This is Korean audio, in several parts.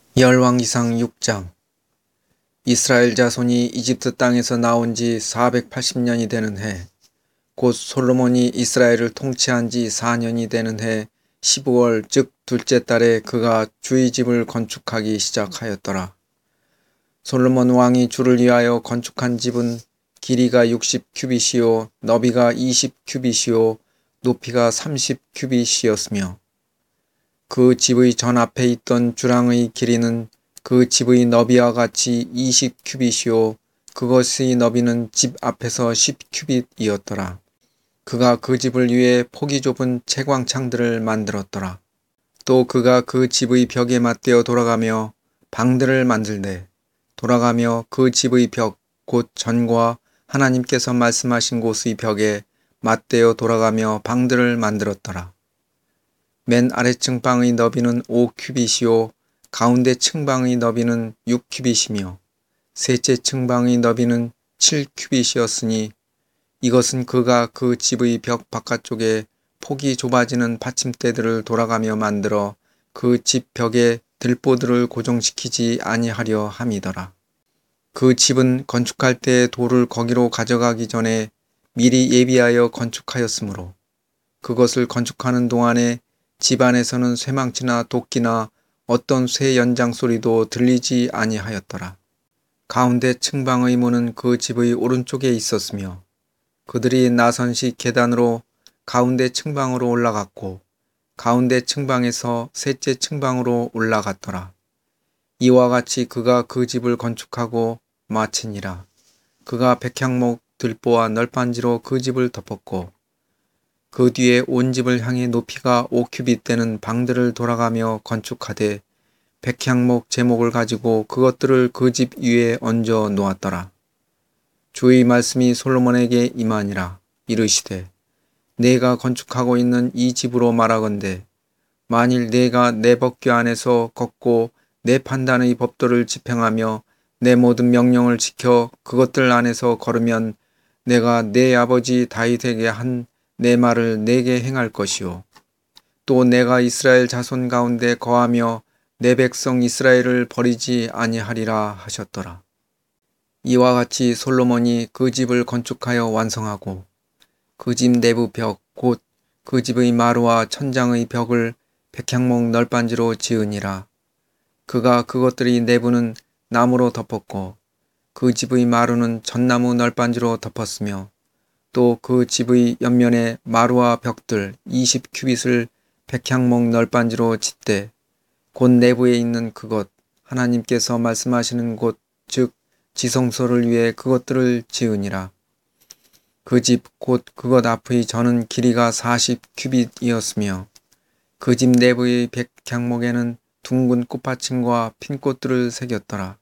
열왕기상 6장. 이스라엘 자손이 이집트 땅에서 나온 지 480년이 되는 해, 곧 솔로몬이 이스라엘을 통치한 지 4년이 되는 해 15월 즉 둘째 달에 그가 주의 집을 건축하기 시작하였더라. 솔로몬 왕이 주를 위하여 건축한 집은 길이가 60규빗이요 너비가 20규빗이요 높이가 30규빗이었으며 그 집의 전 앞에 있던 주랑의 길이는 그 집의 너비와 같이 20규빗이요 그것의 너비는 집 앞에서 10규빗이었더라. 그가 그 집을 위해 폭이 좁은 채광창들을 만들었더라. 또 그가 그 집의 벽에 맞대어 돌아가며 방들을 만들되 돌아가며 그 집의 벽 곧 전과 하나님께서 말씀하신 곳의 벽에 맞대어 돌아가며 방들을 만들었더라. 맨 아래층 방의 너비는 5규빗이요 가운데 층방의 너비는 6규빗이며 셋째 층방의 너비는 7규빗이었으니 이것은 그가 그 집의 벽 바깥쪽에 폭이 좁아지는 받침대들을 돌아가며 만들어 그 집 벽에 들보들을 고정시키지 아니하려 함이더라. 그 집은 건축할 때 돌을 거기로 가져가기 전에 미리 예비하여 건축하였으므로 그것을 건축하는 동안에 집 안에서는 쇠망치나 도끼나 어떤 쇠 연장 소리도 들리지 아니하였더라. 가운데 층방의 문은 그 집의 오른쪽에 있었으며 그들이 나선식 계단으로 가운데 층방으로 올라갔고 가운데 층방에서 셋째 층방으로 올라갔더라. 이와 같이 그가 그 집을 건축하고 마치니라. 그가 백향목 들보와 널빤지로 그 집을 덮었고 그 뒤에 온 집을 향해 높이가 5규빗 되는 방들을 돌아가며 건축하되 백향목 제목을 가지고 그것들을 그 집 위에 얹어 놓았더라. 주의 말씀이 솔로몬에게 임하니라. 이르시되 내가 건축하고 있는 이 집으로 말하건대 만일 내가 내 법궤 안에서 걷고 내 판단의 법도를 집행하며 내 모든 명령을 지켜 그것들 안에서 걸으면 내가 내 아버지 다윗에게 한 내 말을 내게 행할 것이요 또 내가 이스라엘 자손 가운데 거하며 내 백성 이스라엘을 버리지 아니하리라 하셨더라. 이와 같이 솔로몬이 그 집을 건축하여 완성하고 그 집 내부 벽 곧 그 집의 마루와 천장의 벽을 백향목 널빤지로 지으니라. 그가 그것들의 내부는 나무로 덮었고 그 집의 마루는 전나무 널빤지로 덮었으며 또 그 집의 옆면에 마루와 벽들 20규빗을 백향목 널빤지로 짓되 곧 내부에 있는 그것 하나님께서 말씀하시는 곳 즉 지성소를 위해 그것들을 지으니라. 그 집 곧 그것 앞의 전은 길이가 40규빗이었으며 그 집 내부의 백향목에는 둥근 꽃받침과 핀꽃들을 새겼더라.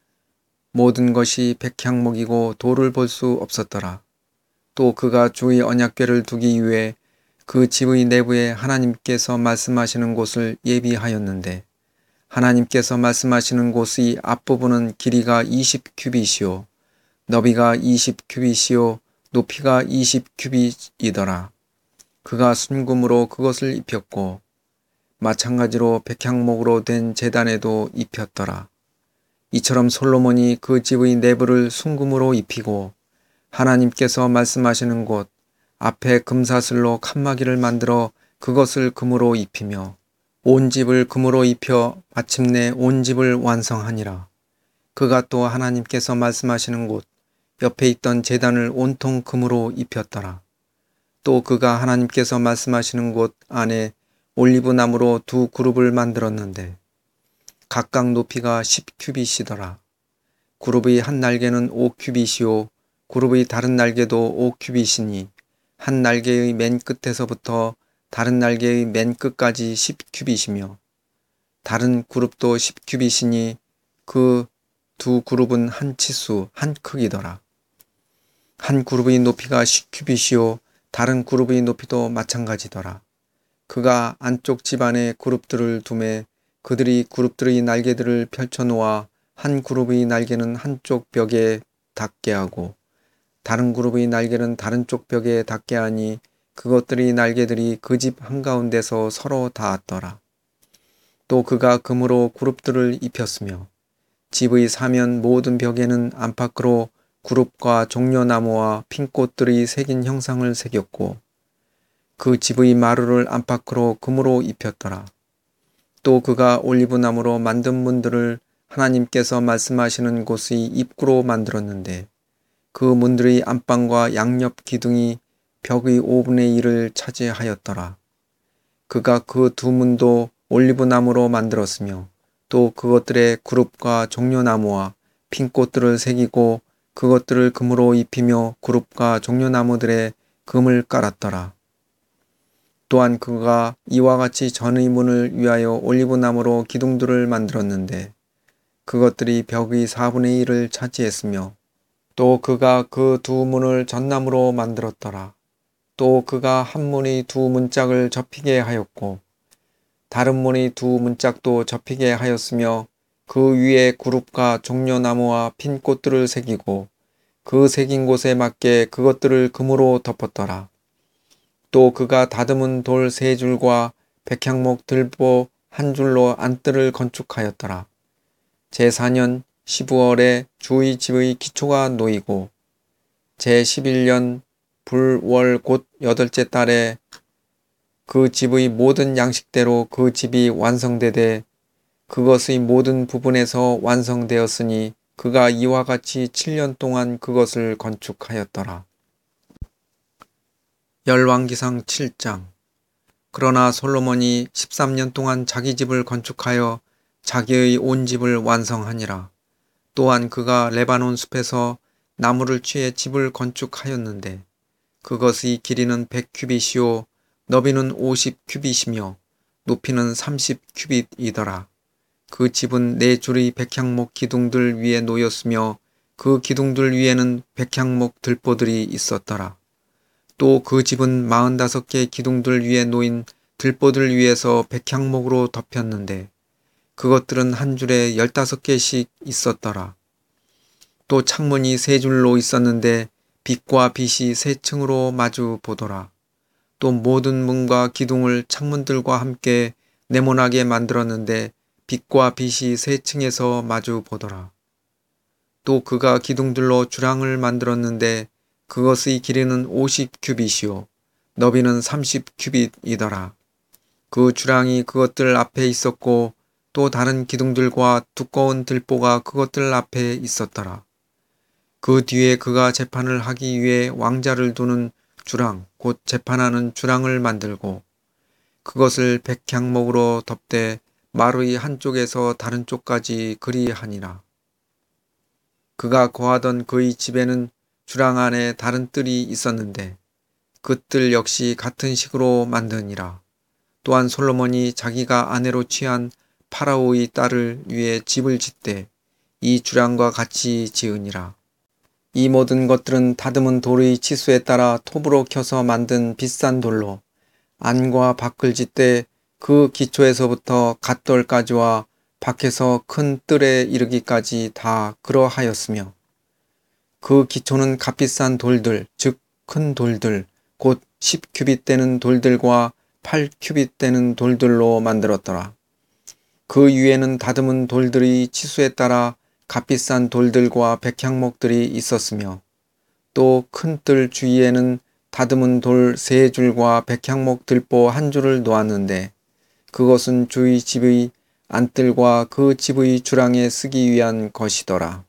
모든 것이 백향목이고 돌을 볼 수 없었더라. 또 그가 주의 언약궤를 두기 위해 그 집의 내부에 하나님께서 말씀하시는 곳을 예비하였는데 하나님께서 말씀하시는 곳의 앞부분은 길이가 20규빗이요 너비가 20규빗이요 높이가 20규빗이더라. 그가 순금으로 그것을 입혔고 마찬가지로 백향목으로 된 제단에도 입혔더라. 이처럼 솔로몬이 그 집의 내부를 순금으로 입히고 하나님께서 말씀하시는 곳 앞에 금사슬로 칸막이를 만들어 그것을 금으로 입히며 온 집을 금으로 입혀 마침내 온 집을 완성하니라. 그가 또 하나님께서 말씀하시는 곳 옆에 있던 제단을 온통 금으로 입혔더라. 또 그가 하나님께서 말씀하시는 곳 안에 올리브나무로 두 그룹을 만들었는데 각각 높이가 10규빗이더라. 그룹의 한 날개는 5규빗이요 그룹의 다른 날개도 5규빗이니 한 날개의 맨 끝에서부터 다른 날개의 맨 끝까지 10규빗이며 다른 그룹도 10규빗이니 그 두 그룹은 한 치수 한 크기더라. 한 그룹의 높이가 10규빗이요 다른 그룹의 높이도 마찬가지더라. 그가 안쪽 집안에 그룹들을 두매 그들이 그룹들의 날개들을 펼쳐놓아 한 그룹의 날개는 한쪽 벽에 닿게 하고 다른 그룹의 날개는 다른 쪽 벽에 닿게 하니 그것들의 날개들이 그 집 한가운데서 서로 닿았더라. 또 그가 금으로 그룹들을 입혔으며 집의 사면 모든 벽에는 안팎으로 그룹과 종려나무와 핀꽃들이 새긴 형상을 새겼고 그 집의 마루를 안팎으로 금으로 입혔더라. 또 그가 올리브나무로 만든 문들을 하나님께서 말씀하시는 곳의 입구로 만들었는데 그 문들의 안방과 양옆 기둥이 벽의 5분의 1을 차지하였더라. 그가 그 두 문도 올리브나무로 만들었으며 또 그것들의 그룹과 종려나무와 핀꽃들을 새기고 그것들을 금으로 입히며 그룹과 종려나무들의 금을 깔았더라. 또한 그가 이와 같이 전의 문을 위하여 올리브나무로 기둥들을 만들었는데 그것들이 벽의 4분의 1을 차지했으며 또 그가 그 두 문을 전나무로 만들었더라. 또 그가 한 문이 두 문짝을 접히게 하였고 다른 문이 두 문짝도 접히게 하였으며 그 위에 그룹과 종려나무와 핀꽃들을 새기고 그 새긴 곳에 맞게 그것들을 금으로 덮었더라. 또 그가 다듬은 돌 3줄과 백향목 들보 1줄로 안뜰을 건축하였더라. 제4년 15월에 주의 집의 기초가 놓이고 제11년 불월 곧 8째 달에 그 집의 모든 양식대로 그 집이 완성되되 그것의 모든 부분에서 완성되었으니 그가 이와 같이 7년 동안 그것을 건축하였더라. 열왕기상 7장. 그러나 솔로몬이 13년 동안 자기 집을 건축하여 자기의 온 집을 완성하니라. 또한 그가 레바논 숲에서 나무를 취해 집을 건축하였는데 그것의 길이는 100규빗이요 너비는 50규빗이며 높이는 30규빗이더라. 그 집은 4줄의 백향목 기둥들 위에 놓였으며 그 기둥들 위에는 백향목 들보들이 있었더라. 또 그 집은 45개 기둥들 위에 놓인 들보들 위에서 백향목으로 덮였는데 그것들은 한 줄에 15개씩 있었더라. 또 창문이 3줄로 있었는데 빛과 빛이 3층으로 마주 보더라. 또 모든 문과 기둥을 창문들과 함께 네모나게 만들었는데 빛과 빛이 3층에서 마주 보더라. 또 그가 기둥들로 주랑을 만들었는데 그것의 길이는 50규빗이요 너비는 30규빗이더라. 그 주랑이 그것들 앞에 있었고 또 다른 기둥들과 두꺼운 들보가 그것들 앞에 있었더라. 그 뒤에 그가 재판을 하기 위해 왕자를 두는 주랑 곧 재판하는 주랑을 만들고 그것을 백향목으로 덮되 마루의 한쪽에서 다른 쪽까지 그리하니라. 그가 거하던 그의 집에는 주랑 안에 다른 뜰이 있었는데 그 뜰 역시 같은 식으로 만드니라. 또한 솔로몬이 자기가 아내로 취한 파라오의 딸을 위해 집을 짓되 이 주랑과 같이 지으니라. 이 모든 것들은 다듬은 돌의 치수에 따라 톱으로 켜서 만든 비싼 돌로 안과 밖을 짓되 그 기초에서부터 갓돌까지와 밖에서 큰 뜰에 이르기까지 다 그러하였으며 그 기초는 값비싼 돌들 즉 큰 돌들 곧 10규빗 되는 돌들과 8규빗 되는 돌들로 만들었더라. 그 위에는 다듬은 돌들의 치수에 따라 값비싼 돌들과 백향목들이 있었으며 또 큰 뜰 주위에는 다듬은 돌 3줄과 백향목 들보 1줄을 놓았는데 그것은 주의 집의 안뜰과 그 집의 주랑에 쓰기 위한 것이더라.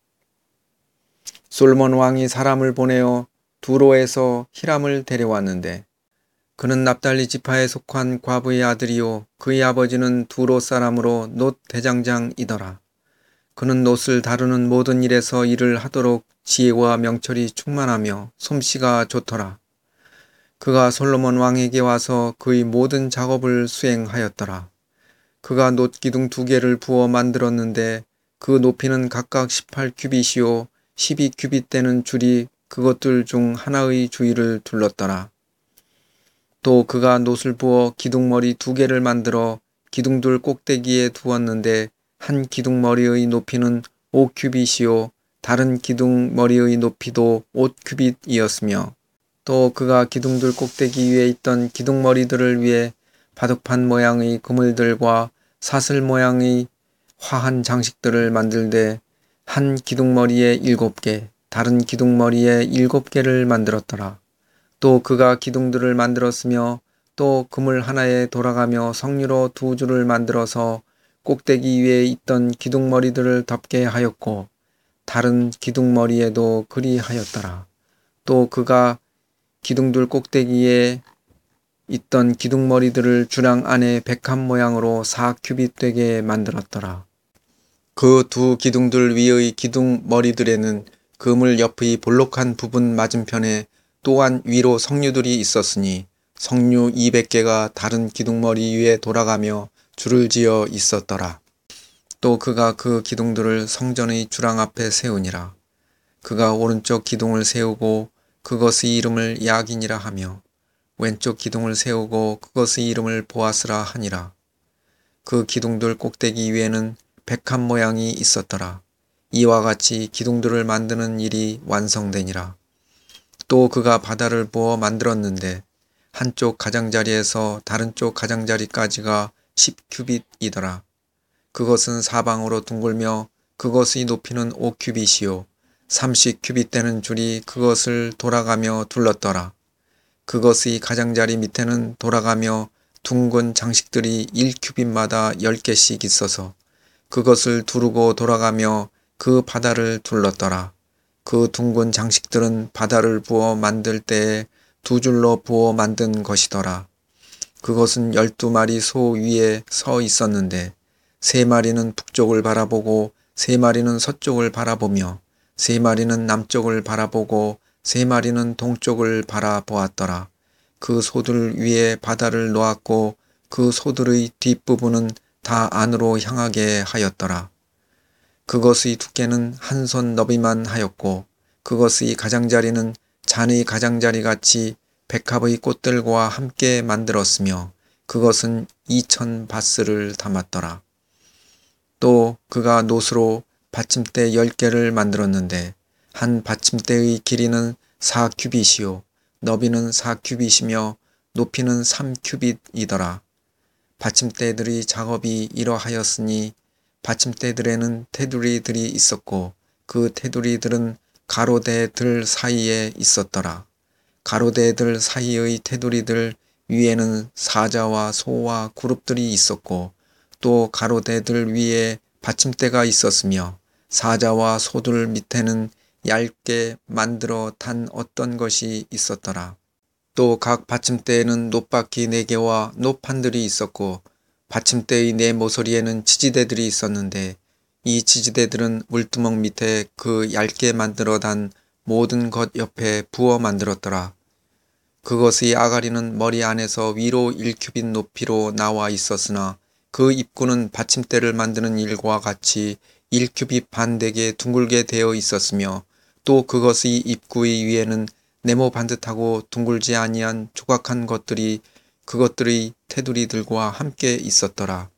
솔몬 왕이 사람을 보내어 두로에서 히람을 데려왔는데 그는 납달리 지파에 속한 과부의 아들이요 그의 아버지는 두로 사람으로 놋 대장장이더라. 그는 놋을 다루는 모든 일에서 일을 하도록 지혜와 명철이 충만하며 솜씨가 좋더라. 그가 솔로몬 왕에게 와서 그의 모든 작업을 수행하였더라. 그가 놋 기둥 2개를 부어 만들었는데 그 높이는 각각 18규빗이요 12규빗 되는 줄이 그것들 중 하나의 주위를 둘렀더라. 또 그가 놋을 부어 기둥머리 2개를 만들어 기둥들 꼭대기에 두었는데 한 기둥머리의 높이는 5규빗이요 다른 기둥머리의 높이도 5규빗이었으며 또 그가 기둥들 꼭대기 위에 있던 기둥머리들을 위해 바둑판 모양의 그물들과 사슬 모양의 화한 장식들을 만들되 한 기둥머리에 7개, 다른 기둥머리에 7개를 만들었더라. 또 그가 기둥들을 만들었으며 또 그물 하나에 돌아가며 석류로 2줄을 만들어서 꼭대기 위에 있던 기둥머리들을 덮게 하였고 다른 기둥머리에도 그리하였더라. 또 그가 기둥들 꼭대기에 있던 기둥머리들을 주랑 안에 백합 모양으로 4규빗 되게 만들었더라. 그 2 기둥들 위의 기둥머리들에는 그물 옆의 볼록한 부분 맞은편에 또한 위로 석류들이 있었으니 석류 200개가 다른 기둥머리 위에 돌아가며 줄을 지어 있었더라. 또 그가 그 기둥들을 성전의 주랑 앞에 세우니라. 그가 오른쪽 기둥을 세우고 그것의 이름을 야긴이라 하며 왼쪽 기둥을 세우고 그것의 이름을 보아스라 하니라. 그 기둥들 꼭대기 위에는 백합 모양이 있었더라. 이와 같이 기둥들을 만드는 일이 완성되니라. 또 그가 바다를 부어 만들었는데 한쪽 가장자리에서 다른 쪽 가장자리까지가 10규빗이더라. 그것은 사방으로 둥글며 그것의 높이는 5규빗이요 30규빗 되는 줄이 그것을 돌아가며 둘렀더라. 그것의 가장자리 밑에는 돌아가며 둥근 장식들이 1규빗마다 10개씩 있어서 그것을 두르고 돌아가며 그 바다를 둘렀더라. 그 둥근 장식들은 바다를 부어 만들 때에 2줄로 부어 만든 것이더라. 그것은 12마리 소 위에 서 있었는데 3마리는 북쪽을 바라보고 3마리는 서쪽을 바라보며 3마리는 남쪽을 바라보고 3마리는 동쪽을 바라보았더라. 그 소들 위에 바다를 놓았고 그 소들의 뒷부분은 다 안으로 향하게 하였더라. 그것의 두께는 한 손 너비만 하였고 그것의 가장자리는 잔의 가장자리 같이 백합의 꽃들과 함께 만들었으며 그것은 2000바스를 담았더라. 또 그가 노스로 받침대 10개를 만들었는데 한 받침대의 길이는 4규빗이요 너비는 4규빗이며 높이는 3규빗이더라. 받침대들의 작업이 이러하였으니 받침대들에는 테두리들이 있었고 그 테두리들은 가로대들 사이에 있었더라. 가로대들 사이의 테두리들 위에는 사자와 소와 그룹들이 있었고 또 가로대들 위에 받침대가 있었으며 사자와 소들 밑에는 얇게 만들어 단 어떤 것이 있었더라. 또 각 받침대에는 놋바퀴 4개와 놋판들이 있었고 받침대의 4모서리에는 치지대들이 있었는데 이 치지대들은 물두멍 밑에 그 얇게 만들어 단 모든 것 옆에 부어 만들었더라. 그것의 아가리는 머리 안에서 위로 1규빗 높이로 나와 있었으나 그 입구는 받침대를 만드는 일과 같이 1규빗 반 되게 둥글게 되어 있었으며 또 그것의 입구의 위에는 네모 반듯하고 둥글지 아니한 조각한 것들이 그것들의 테두리들과 함께 있었더라.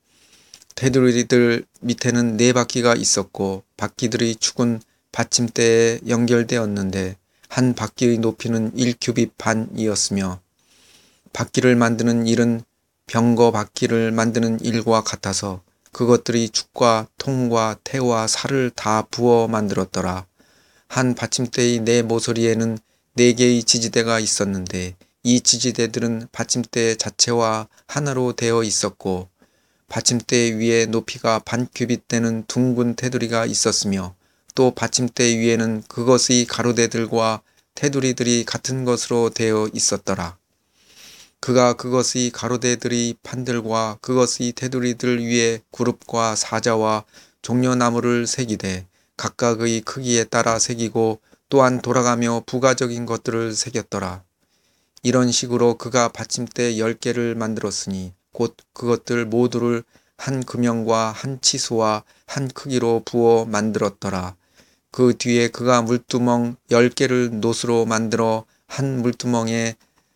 테두리들 밑에는 4바퀴가 있었고 바퀴들의 축은 받침대에 연결되었는데 한 바퀴의 높이는 1규빗 반이었으며 바퀴를 만드는 일은 병거 바퀴를 만드는 일과 같아서 그것들의 축과 통과 태와 살을 다 부어 만들었더라. 한 받침대의 4모서리에는 4개의 지지대가 있었는데 이 지지대들은 받침대 자체와 하나로 되어 있었고 받침대 위에 높이가 반 규빗 되는 둥근 테두리가 있었으며 또 받침대 위에는 그것의 가로대들과 테두리들이 같은 것으로 되어 있었더라. 그가 그것의 가로대들의 판들과 그것의 테두리들 위에 그룹과 사자와 종려나무를 새기되 각각의 크기에 따라 새기고 또한 돌아가며 부가적인 것들을 새겼더라. 이런 식으로 그가 받침대 10개를 만들었으니 곧 그것들 모두를 한 금형과 한 치수와 한 크기로 부어 만들었더라. 그 뒤에 그가 물두멍 10개를 놋으로 만들어 한 물두멍에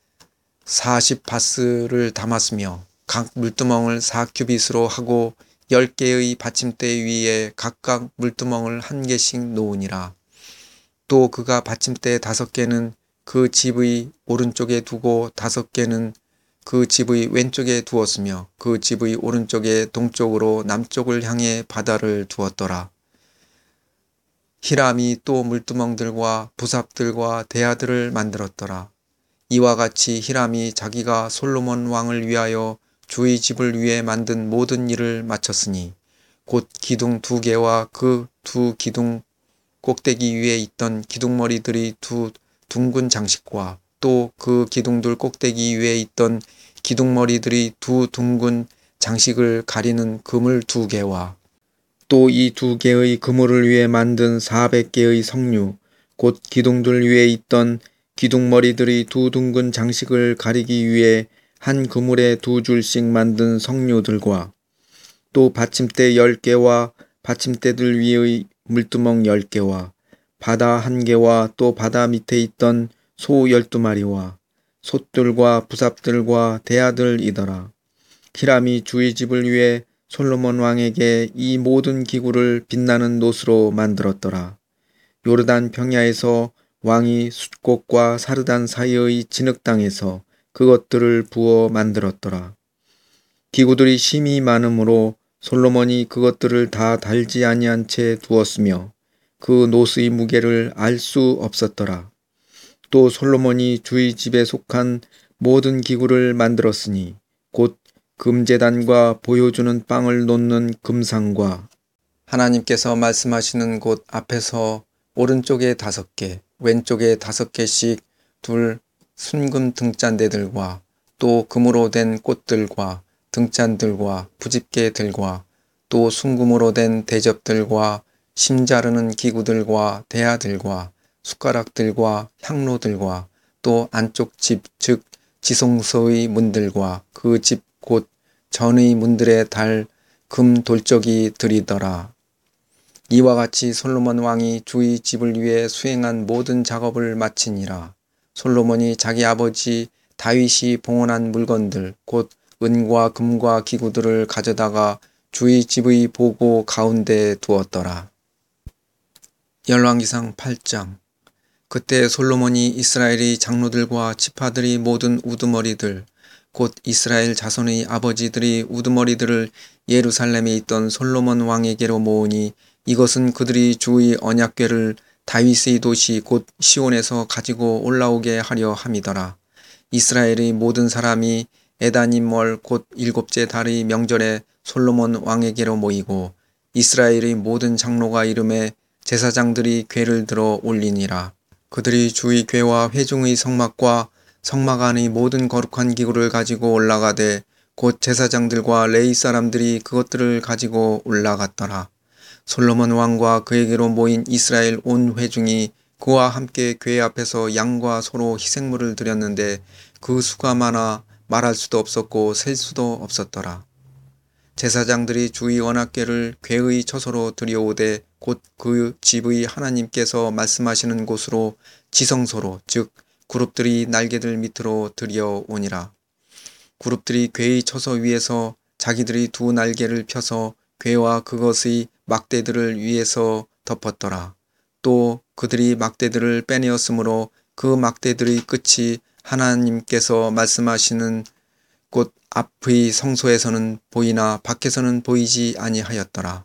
40바스를 담았으며 각 물두멍을 4규빗으로 하고 10개의 받침대 위에 각각 물두멍을 1개씩 놓으니라. 또 그가 받침대 5개는 그 집의 오른쪽에 두고 5개는 그 집의 왼쪽에 두었으며 그 집의 오른쪽에 동쪽으로 남쪽을 향해 바다를 두었더라. 히람이 또 물두멍들과 부삽들과 대야들을 만들었더라. 이와 같이 히람이 자기가 솔로몬 왕을 위하여 주의 집을 위해 만든 모든 일을 마쳤으니 곧 기둥 2개와 그 2기둥 꼭대기 위에 있던 기둥머리들이 2 둥근 장식과 또 그 기둥들 꼭대기 위에 있던 기둥머리들이 2 둥근 장식을 가리는 그물 2개와 또 이 2개의 그물을 위해 만든 400개의 성류 곧 기둥들 위에 있던 기둥머리들이 2 둥근 장식을 가리기 위해 한 그물에 2줄씩 만든 성류들과 또 받침대 10개와 받침대들 위의 물두멍 10개와 바다 1개와 또 바다 밑에 있던 소 12마리와 솥들과 부삽들과 대야들이더라. 히람이 주의 집을 위해 솔로몬 왕에게 이 모든 기구를 빛나는 놋으로 만들었더라. 요르단 평야에서 왕이 숫곳과 사르단 사이의 진흙 땅에서 그것들을 부어 만들었더라. 기구들이 심히 많으므로 솔로몬이 그것들을 다 달지 아니한 채 두었으며 그 놋의 무게를 알 수 없었더라. 또 솔로몬이 주의 집에 속한 모든 기구를 만들었으니 곧 금제단과 보여주는 빵을 놓는 금상과 하나님께서 말씀하시는 곳 앞에서 오른쪽에 5개, 왼쪽에 5개씩 둘 순금 등잔대들과 또 금으로 된 꽃들과 등잔들과 부집개들과 또 순금으로 된 대접들과 심자르는 기구들과 대야들과 숟가락들과 향로들과 또 안쪽 집 즉 지성소의 문들과 그 집 곧 전의 문들에 달 금 돌적이 들이더라. 이와 같이 솔로몬 왕이 주의 집을 위해 수행한 모든 작업을 마치니라. 솔로몬이 자기 아버지 다윗이 봉헌한 물건들 곧 은과 금과 기구들을 가져다가 주의 집의 보고 가운데에 두었더라. 열왕기상 8장. 그때 솔로몬이 이스라엘의 장로들과 지파들이 모든 우두머리들 곧 이스라엘 자손의 아버지들이 우두머리들을 예루살렘에 있던 솔로몬 왕에게로 모으니 이것은 그들이 주의 언약궤를 다윗의 도시 곧 시온에서 가지고 올라오게 하려 함이더라. 이스라엘의 모든 사람이 에다님월 곧 7째 달의 명절에 솔로몬 왕에게로 모이고 이스라엘의 모든 장로가 이름에 제사장들이 궤를 들어 올리니라. 그들이 주의 궤와 회중의 성막과 성막 안의 모든 거룩한 기구를 가지고 올라가되 곧 제사장들과 레위 사람들이 그것들을 가지고 올라갔더라. 솔로몬 왕과 그에게로 모인 이스라엘 온 회중이 그와 함께 궤 앞에서 양과 소로 희생물을 드렸는데 그 수가 많아 말할 수도 없었고 셀 수도 없었더라. 제사장들이 주의 언약궤를 궤의 처소로 들여오되 곧 그 집의 하나님께서 말씀하시는 곳으로 지성소로 즉 그룹들이 날개들 밑으로 들여오니라. 그룹들이 궤의 처소 위에서 자기들이 2 날개를 펴서 궤와 그것의 막대들을 위에서 덮었더라. 또 그들이 막대들을 빼내었으므로 그 막대들의 끝이 하나님께서 말씀하시는 곳 앞의 성소에서는 보이나 밖에서는 보이지 아니하였더라.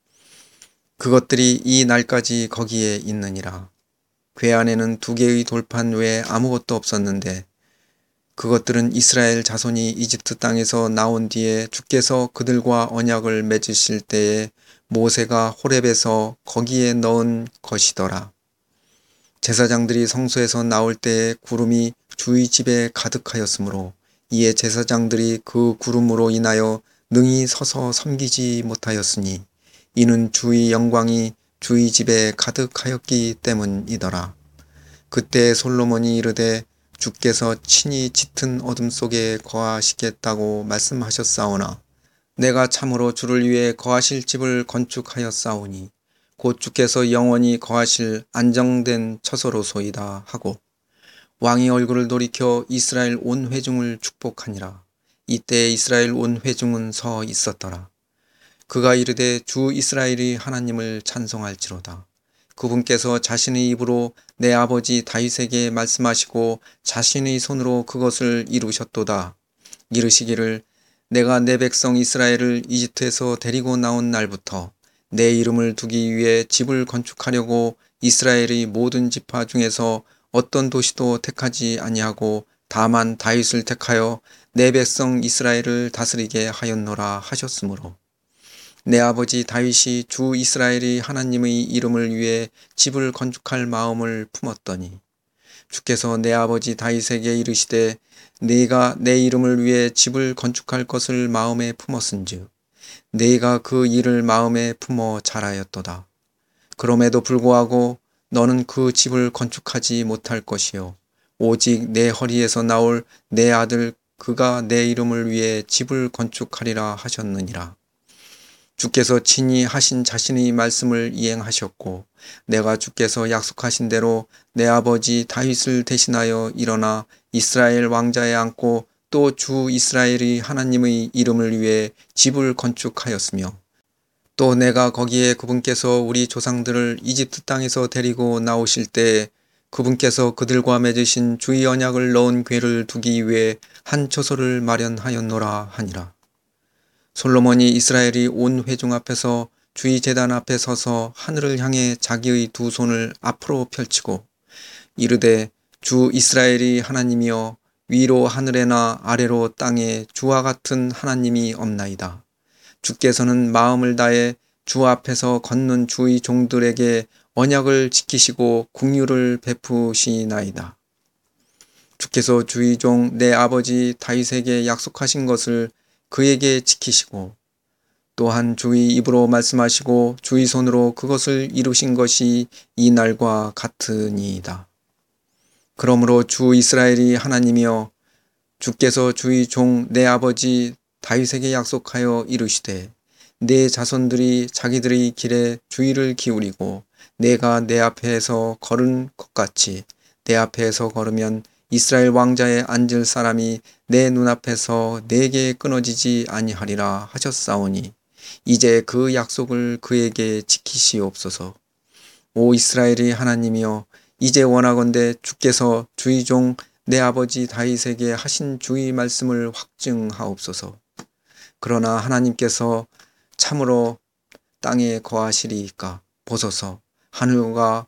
그것들이 이 날까지 거기에 있느니라. 궤 안에는 2개의 돌판 외에 아무것도 없었는데 그것들은 이스라엘 자손이 이집트 땅에서 나온 뒤에 주께서 그들과 언약을 맺으실 때에 모세가 호렙에서 거기에 넣은 것이더라. 제사장들이 성소에서 나올 때에 구름이 주의 집에 가득하였으므로 이에 제사장들이 그 구름으로 인하여 능히 서서 섬기지 못하였으니 이는 주의 영광이 주의 집에 가득하였기 때문이더라. 그때 솔로몬이 이르되 주께서 친히 짙은 어둠 속에 거하시겠다고 말씀하셨사오나 내가 참으로 주를 위해 거하실 집을 건축하였사오니 곧 주께서 영원히 거하실 안정된 처소로소이다 하고 왕이 얼굴을 돌이켜 이스라엘 온 회중을 축복하니라. 이때 이스라엘 온 회중은 서 있었더라. 그가 이르되 주 이스라엘이 하나님을 찬송할지로다. 그분께서 자신의 입으로 내 아버지 다윗에게 말씀하시고 자신의 손으로 그것을 이루셨도다. 이르시기를 내가 내 백성 이스라엘을 이집트에서 데리고 나온 날부터 내 이름을 두기 위해 집을 건축하려고 이스라엘의 모든 지파 중에서 어떤 도시도 택하지 아니하고 다만 다윗을 택하여 내 백성 이스라엘을 다스리게 하였노라 하셨으므로 내 아버지 다윗이 주 이스라엘의 하나님의 이름을 위해 집을 건축할 마음을 품었더니 주께서 내 아버지 다윗에게 이르시되 네가 내 이름을 위해 집을 건축할 것을 마음에 품었은즉 네가 그 일을 마음에 품어 잘하였도다. 그럼에도 불구하고 너는 그 집을 건축하지 못할 것이요 오직 내 허리에서 나올 내 아들 그가 내 이름을 위해 집을 건축하리라 하셨느니라. 주께서 친히 하신 자신의 말씀을 이행하셨고 내가 주께서 약속하신 대로 내 아버지 다윗을 대신하여 일어나 이스라엘 왕자에 앉고 또 주 이스라엘의 하나님의 이름을 위해 집을 건축하였으며 또 내가 거기에 그분께서 우리 조상들을 이집트 땅에서 데리고 나오실 때 그분께서 그들과 맺으신 주의 언약을 넣은 궤를 두기 위해 한 처소를 마련하였노라 하니라. 솔로몬이 이스라엘이 온 회중 앞에서 주의 제단 앞에 서서 하늘을 향해 자기의 두 손을 앞으로 펼치고 이르되 주 이스라엘이 하나님이여 위로 하늘에나 아래로 땅에 주와 같은 하나님이 없나이다. 주께서는 마음을 다해 주 앞에서 걷는 주의 종들에게 언약을 지키시고 긍휼을 베푸시나이다. 주께서 주의 종 내 아버지 다윗에게 약속하신 것을 그에게 지키시고 또한 주의 입으로 말씀하시고 주의 손으로 그것을 이루신 것이 이 날과 같으니이다. 그러므로 주 이스라엘이 하나님이여 주께서 주의 종 내 아버지 다윗에게 약속하여 이르시되 내 자손들이 자기들의 길에 주의를 기울이고 내가 내 앞에서 걸은 것 같이 내 앞에서 걸으면 이스라엘 왕자에 앉을 사람이 내 눈앞에서 내게 끊어지지 아니하리라 하셨사오니 이제 그 약속을 그에게 지키시옵소서. 오 이스라엘의 하나님이여 이제 원하건대 주께서 주의 종 내 아버지 다윗에게 하신 주의 말씀을 확증하옵소서. 그러나 하나님께서 참으로 땅에 거하시리이까 보소서. 하늘과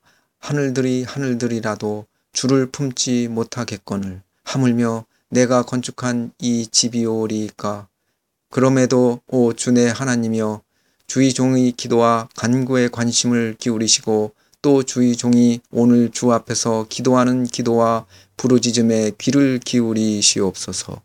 하늘들이라도 주를 품지 못하겠거늘 하물며 내가 건축한 이 집이오리이까. 그럼에도 오 주내 하나님이여 주의 종의 기도와 간구에 관심을 기울이시고 또 주의 종이 오늘 주 앞에서 기도하는 기도와 부르짖음에 귀를 기울이시옵소서.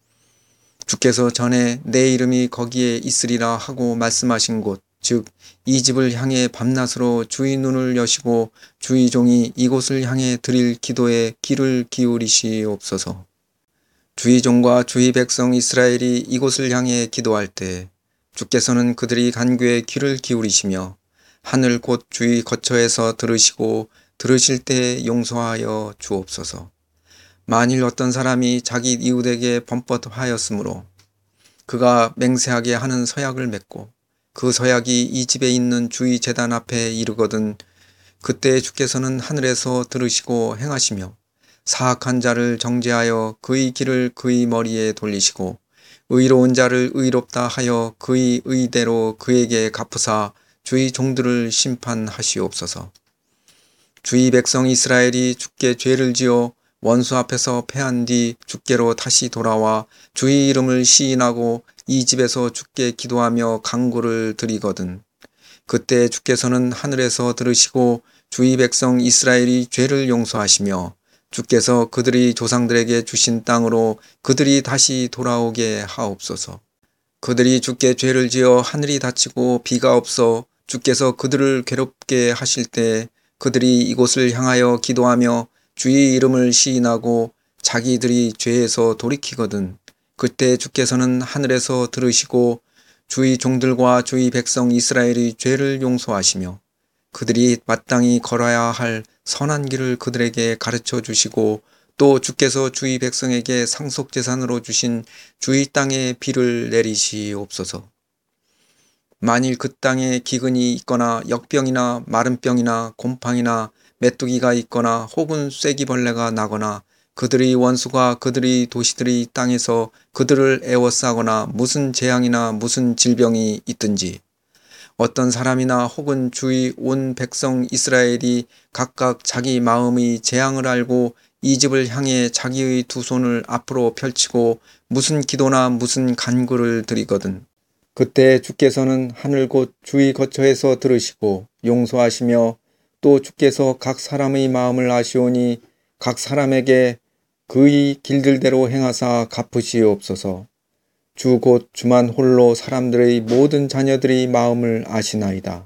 주께서 전에 내 이름이 거기에 있으리라 하고 말씀하신 곳 즉 이 집을 향해 밤낮으로 주의 눈을 여시고 주의 종이 이곳을 향해 드릴 기도에 귀를 기울이시옵소서. 주의 종과 주의 백성 이스라엘이 이곳을 향해 기도할 때 주께서는 그들이 간구에 귀를 기울이시며 하늘 곧 주의 거처에서 들으시고 들으실 때 용서하여 주옵소서. 만일 어떤 사람이 자기 이웃에게 범법하였으므로 그가 맹세하게 하는 서약을 맺고 그 서약이 이 집에 있는 주의 제단 앞에 이르거든 그때 주께서는 하늘에서 들으시고 행하시며 사악한 자를 정죄하여 그의 길을 그의 머리에 돌리시고 의로운 자를 의롭다 하여 그의 의대로 그에게 갚으사 주의 종들을 심판하시옵소서. 주의 백성 이스라엘이 주께 죄를 지어 원수 앞에서 패한 뒤 주께로 다시 돌아와 주의 이름을 시인하고 이 집에서 주께 기도하며 간구를 드리거든 그때 주께서는 하늘에서 들으시고 주의 백성 이스라엘이 죄를 용서하시며 주께서 그들이 조상들에게 주신 땅으로 그들이 다시 돌아오게 하옵소서. 그들이 주께 죄를 지어 하늘이 닫히고 비가 없어 주께서 그들을 괴롭게 하실 때 그들이 이곳을 향하여 기도하며 주의 이름을 시인하고 자기들이 죄에서 돌이키거든 그때 주께서는 하늘에서 들으시고 주의 종들과 주의 백성 이스라엘의 죄를 용서하시며 그들이 마땅히 걸어야 할 선한 길을 그들에게 가르쳐 주시고 또 주께서 주의 백성에게 상속재산으로 주신 주의 땅에 비를 내리시옵소서. 만일 그 땅에 기근이 있거나 역병이나 마른병이나 곰팡이나 메뚜기가 있거나 혹은 쐐기벌레가 나거나 그들의 원수가 그들의 도시들의 땅에서 그들을 애워싸거나 무슨 재앙이나 무슨 질병이 있든지 어떤 사람이나 혹은 주의 온 백성 이스라엘이 각각 자기 마음의 재앙을 알고 이 집을 향해 자기의 두 손을 앞으로 펼치고 무슨 기도나 무슨 간구를 드리거든 그때 주께서는 하늘 곧 주의 거처에서 들으시고 용서하시며 또 주께서 각 사람의 마음을 아시오니 각 사람에게 그의 길들대로 행하사 갚으시옵소서. 주 곧 주만 홀로 사람들의 모든 자녀들의 마음을 아시나이다.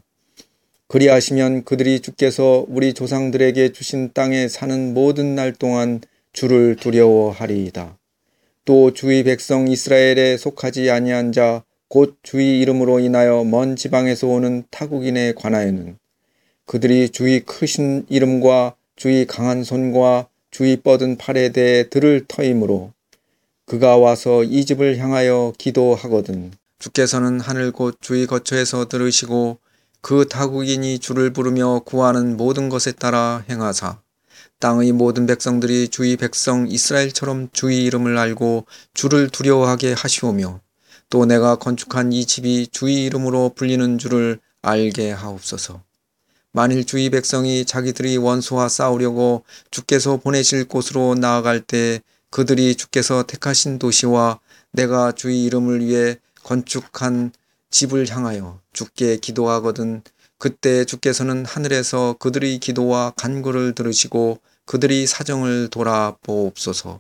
그리하시면 그들이 주께서 우리 조상들에게 주신 땅에 사는 모든 날 동안 주를 두려워하리이다. 또 주의 백성 이스라엘에 속하지 아니한 자 곧 주의 이름으로 인하여 먼 지방에서 오는 타국인에 관하여는 그들이 주의 크신 이름과 주의 강한 손과 주의 뻗은 팔에 대해 들을 터이므로 그가 와서 이 집을 향하여 기도하거든. 주께서는 하늘 곧 주의 거처에서 들으시고 그 타국인이 주를 부르며 구하는 모든 것에 따라 행하사 땅의 모든 백성들이 주의 백성 이스라엘처럼 주의 이름을 알고 주를 두려워하게 하시오며 또 내가 건축한 이 집이 주의 이름으로 불리는 줄을 알게 하옵소서. 만일 주의 백성이 자기들이 원수와 싸우려고 주께서 보내실 곳으로 나아갈 때 그들이 주께서 택하신 도시와 내가 주의 이름을 위해 건축한 집을 향하여 주께 기도하거든 그때 주께서는 하늘에서 그들의 기도와 간구를 들으시고 그들의 사정을 돌아보옵소서.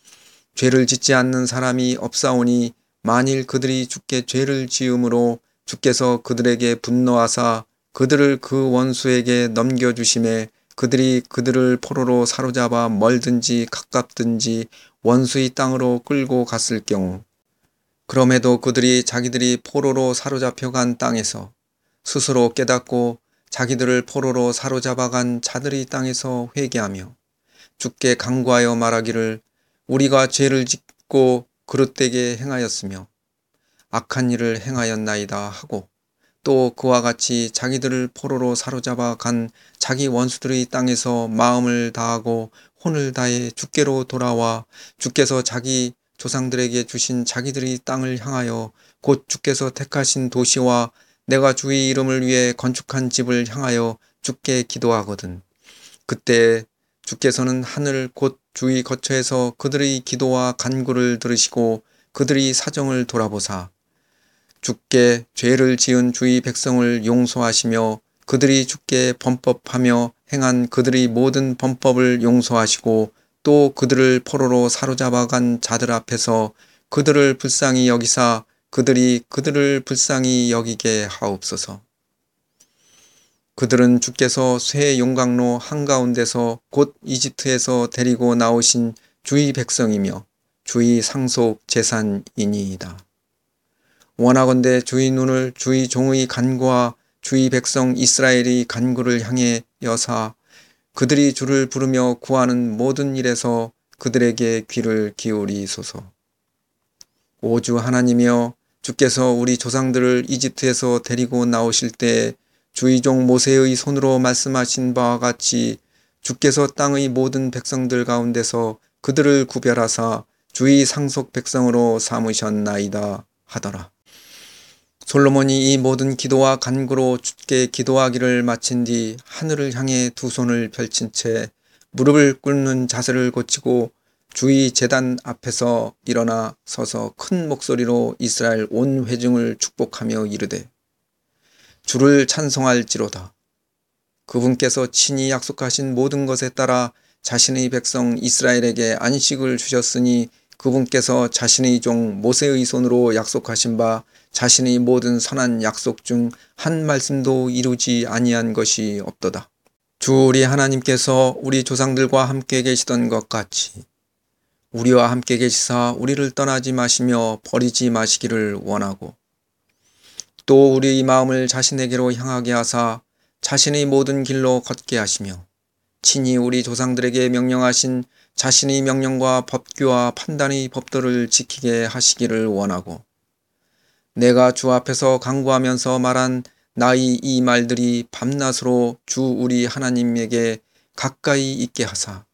죄를 짓지 않는 사람이 없사오니 만일 그들이 주께 죄를 지음으로 주께서 그들에게 분노하사 그들을 그 원수에게 넘겨주심에 그들이 그들을 포로로 사로잡아 멀든지 가깝든지 원수의 땅으로 끌고 갔을 경우 그럼에도 그들이 자기들이 포로로 사로잡혀간 땅에서 스스로 깨닫고 자기들을 포로로 사로잡아간 자들의 땅에서 회개하며 주께 간구하여 말하기를 우리가 죄를 짓고 그릇되게 행하였으며 악한 일을 행하였나이다 하고 또 그와 같이 자기들을 포로로 사로잡아 간 자기 원수들의 땅에서 마음을 다하고 혼을 다해 주께로 돌아와 주께서 자기 조상들에게 주신 자기들의 땅을 향하여 곧 주께서 택하신 도시와 내가 주의 이름을 위해 건축한 집을 향하여 주께 기도하거든. 그때 주께서는 하늘 곧 주의 거처에서 그들의 기도와 간구를 들으시고 그들의 사정을 돌아보사 주께 죄를 지은 주의 백성을 용서하시며 그들이 주께 범법하며 행한 그들의 모든 범법을 용서하시고 또 그들을 포로로 사로잡아간 자들 앞에서 그들을 불쌍히 여기사 그들이 그들을 불쌍히 여기게 하옵소서. 그들은 주께서 쇠 용광로 한가운데서 곧 이집트에서 데리고 나오신 주의 백성이며 주의 상속 재산이니이다. 원하건대 주의 눈을 주의 종의 간구와 주의 백성 이스라엘의 간구를 향해 여사 그들이 주를 부르며 구하는 모든 일에서 그들에게 귀를 기울이소서. 오 주 하나님이여 주께서 우리 조상들을 이집트에서 데리고 나오실 때 주의 종 모세의 손으로 말씀하신 바와 같이 주께서 땅의 모든 백성들 가운데서 그들을 구별하사 주의 상속 백성으로 삼으셨나이다 하더라. 솔로몬이 이 모든 기도와 간구로 주께 기도하기를 마친 뒤 하늘을 향해 두 손을 펼친 채 무릎을 꿇는 자세를 고치고 주의 제단 앞에서 일어나 서서 큰 목소리로 이스라엘 온 회중을 축복하며 이르되 주를 찬송할지로다. 그분께서 친히 약속하신 모든 것에 따라 자신의 백성 이스라엘에게 안식을 주셨으니 그분께서 자신의 종 모세의 손으로 약속하신 바 자신의 모든 선한 약속 중 한 말씀도 이루지 아니한 것이 없도다. 주 우리 하나님께서 우리 조상들과 함께 계시던 것 같이 우리와 함께 계시사 우리를 떠나지 마시며 버리지 마시기를 원하고 또 우리의 마음을 자신에게로 향하게 하사 자신의 모든 길로 걷게 하시며 친히 우리 조상들에게 명령하신 자신의 명령과 법규와 판단의 법도를 지키게 하시기를 원하고 내가 주 앞에서 간구하면서 말한 나의 이 말들이 밤낮으로 주 우리 하나님에게 가까이 있게 하사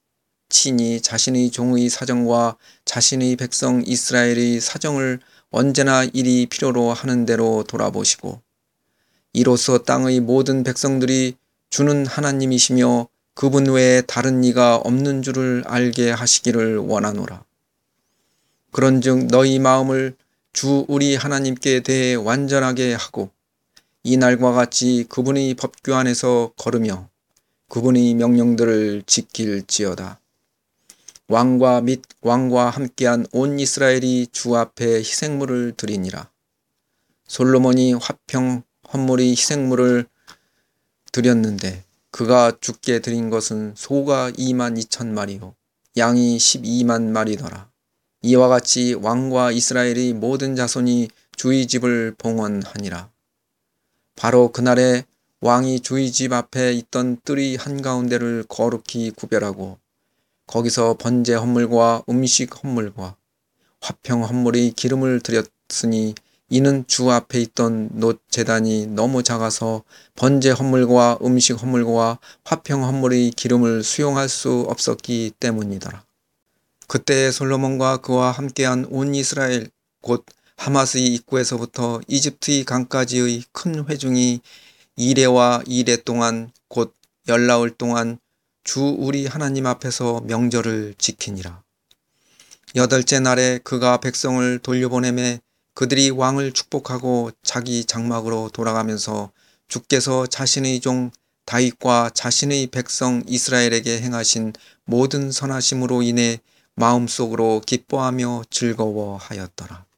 친히 자신의 종의 사정과 자신의 백성 이스라엘의 사정을 언제나 일이 필요로 하는 대로 돌아보시고 이로써 땅의 모든 백성들이 주는 하나님이시며 그분 외에 다른 이가 없는 줄을 알게 하시기를 원하노라. 그런즉 너희 마음을 주 우리 하나님께 대해 완전하게 하고 이날과 같이 그분의 법규 안에서 걸으며 그분의 명령들을 지킬지어다. 왕과 및 왕과 함께한 온 이스라엘이 주 앞에 희생물을 드리니라. 솔로몬이 화평 헌물의 희생물을 드렸는데 그가 주께 드린 것은 소가 22,000마리요 양이 12만 마리더라. 이와 같이 왕과 이스라엘의 모든 자손이 주의 집을 봉헌하니라. 바로 그날에 왕이 주의 집 앞에 있던 뜰의 한가운데를 거룩히 구별하고 거기서 번제 헌물과 음식 헌물과 화평 헌물의 기름을 드렸으니 이는 주 앞에 있던 놋 제단이 너무 작아서 번제 헌물과 음식 헌물과 화평 헌물의 기름을 수용할 수 없었기 때문이더라. 그때 솔로몬과 그와 함께한 온 이스라엘 곧 하맛의 입구에서부터 이집트의 강까지의 큰 회중이 이레와 이레 동안 곧 열나흘 동안 주 우리 하나님 앞에서 명절을 지키니라. 여덟째 날에 그가 백성을 돌려보내매 그들이 왕을 축복하고 자기 장막으로 돌아가면서 주께서 자신의 종 다윗과 자신의 백성 이스라엘에게 행하신 모든 선하심으로 인해 마음속으로 기뻐하며 즐거워하였더라.